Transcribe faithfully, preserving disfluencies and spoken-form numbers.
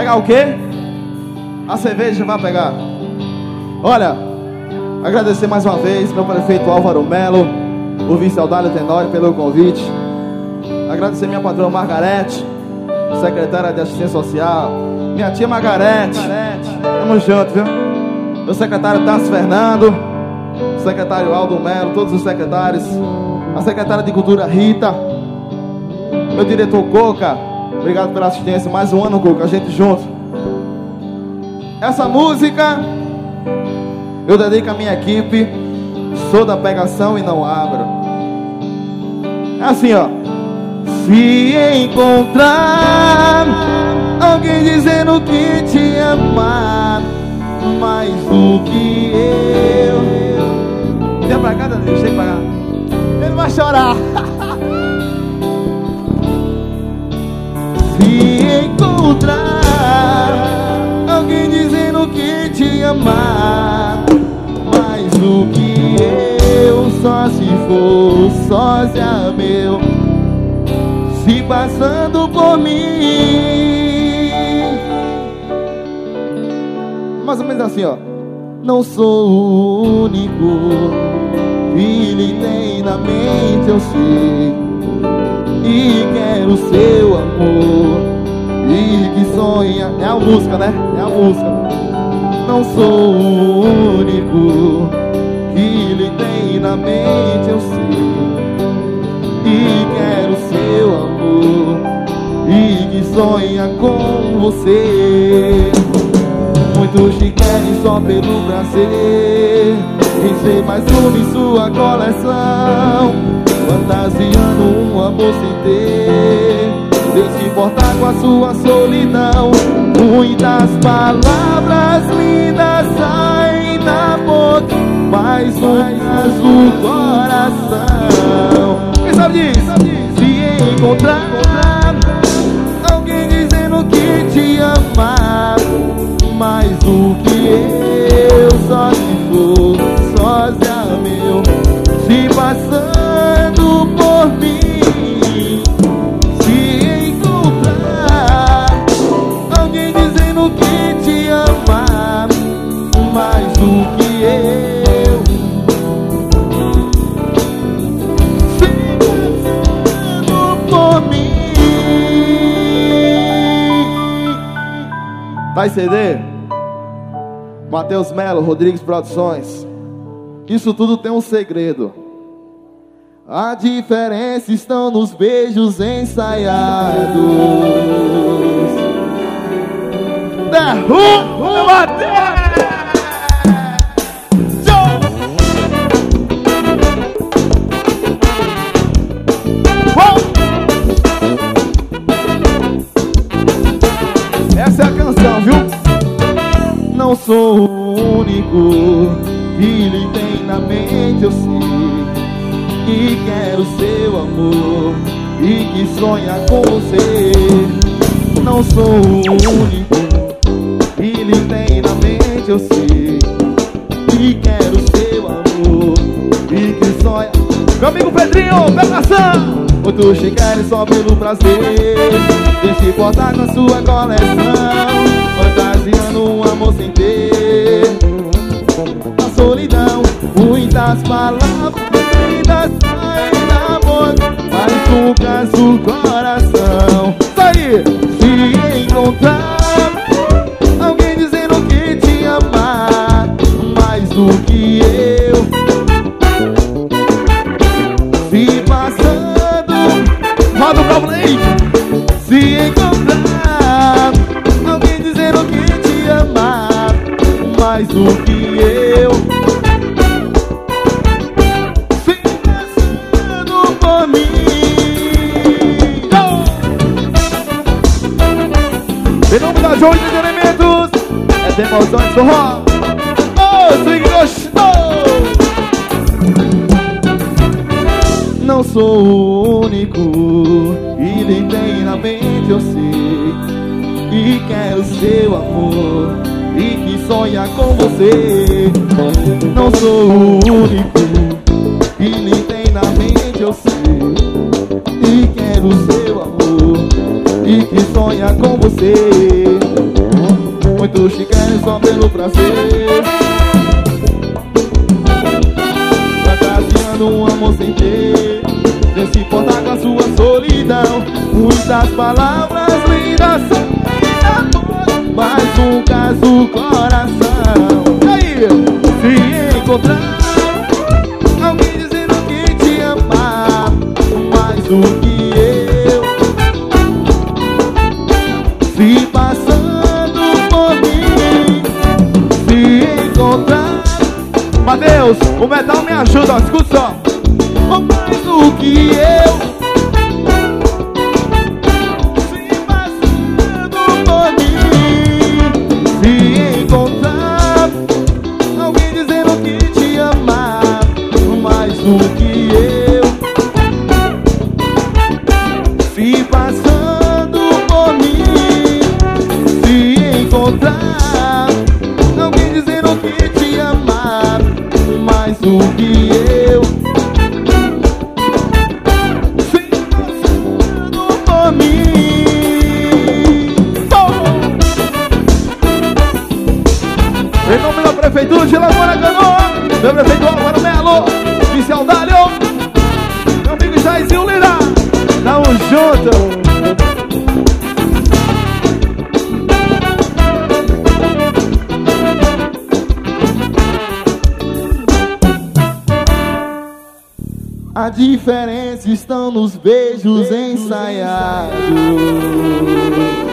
pegar o quê? A cerveja vai pegar. Olha, agradecer mais uma vez meu prefeito Álvaro Melo, o vice Aldalho Tenório pelo convite. Agradecer minha patroa Margarete, secretária de assistência social, minha tia Margarete, tamo junto, viu? Meu secretário Tarso Fernando, secretário Aldo Melo, todos os secretários, a secretária de Cultura Rita, meu diretor Coca, obrigado pela assistência, mais um ano, Coca, a gente junto. Essa música eu dedico à minha equipe, sou da pegação e não abro. É assim, ó. Se encontrar alguém dizendo que te ama mais do que eu. Vem pra cá, Danilo, chega pra cá. Ele vai chorar. Se encontrar alguém dizendo que te ama mais do que eu, só se for sósia meu, se passando por mim. Mais ou menos assim, ó. Não sou o único que lhe tem na mente, eu sei, e quero seu amor, e que sonha. É a música, né? É a música. Não sou o único que lhe tem na mente, eu sei, e quero seu amor, e que sonha com você. Muitos te querem só pelo prazer em ser mais um em sua coleção, fantasiando um amor sem ter, sem se importar com a sua solidão. Muitas palavras lindas saem da boca, mas nunca do coração. Quem sabe disso? Se encontrar alguém dizendo que te ama mais do que eu, só se for sósia meu, se passando por mim. Se encontrar alguém dizendo que te ama mais do que eu, se passando por mim. Vai C D? Matheus Melo, Rodrigues Produções. Isso tudo tem um segredo. A diferença está nos beijos ensaiados. Derruba meu Matheus! Essa é a canção, viu? Não sou o único que lhe tem na mente, eu sei, e quero seu amor, e que sonha com você. Não sou o único que lhe tem na mente, eu sei, e quero seu amor, e que sonha. Meu amigo Pedrinho, pegação! Muitos te querem só pelo prazer, deixa se importar com a sua coleção, fantasiando um amor sem ter, a solidão. Muitas palavras lindas saem da boca, mas nunca do coração. Isso aí! Se encontrar alguém dizendo que te ama mais do que eu, se passando, roda o calculate. Se encontrar alguém dizendo que te ama mais do que eu, se passando por mim. Em nome da Joia de Elementos, é de emoções forró. Oh, swing gostoso! Não sou o único que lhe tem na mente, eu sei, e quero seu amor, e que sonha com você. Não sou o único que lhe tem na mente, eu sei, e quero seu amor, e que sonha com você. muitos te querem só pelo prazer, fantasiando um amor sem ter, sem se importar com a sua solidão. Muitas palavras lindas são amor, mas nunca o coração. E aí? Se encontrar alguém dizendo que te ama mais do que eu, se passando por mim, se encontrar. Mateus, o metal me ajuda, ó, escuta só. Mais do que eu, se passando por mim, se encontrar alguém dizendo que te ama mais do que eu, se passando por mim, se encontrar alguém dizendo que te ama mais do que eu, se passando por mim. Oh! Em nome da Prefeitura de Lagoa Canoa, meu prefeito Álvaro Melo, oficial Dálio, meu amigo Jairzinho Lira, tamo junto. A diferença está nos beijos ensaiados.